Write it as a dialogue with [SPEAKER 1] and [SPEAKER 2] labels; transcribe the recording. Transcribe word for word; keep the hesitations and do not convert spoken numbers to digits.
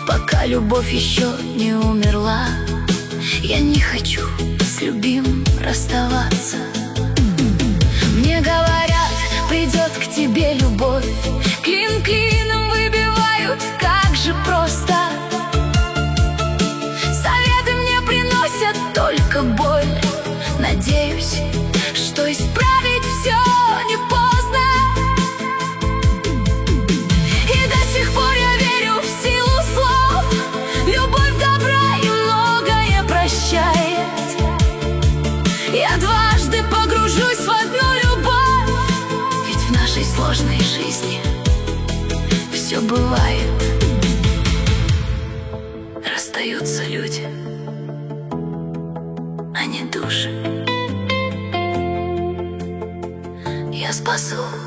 [SPEAKER 1] пока любовь еще не умерла. Я не хочу с любимым расставаться. Мне говорят, придет к тебе любовь, клин клином выбивают, как же просто. Советы мне приносят только боль. Надеюсь, что исправить все не поздно. И до сих пор я верю в силу слов. Любовь добра и многое прощает. Я дважды погружусь в одну любовь, ведь в нашей сложной жизни все бывает. Расстаются люди, а не души. Я спасу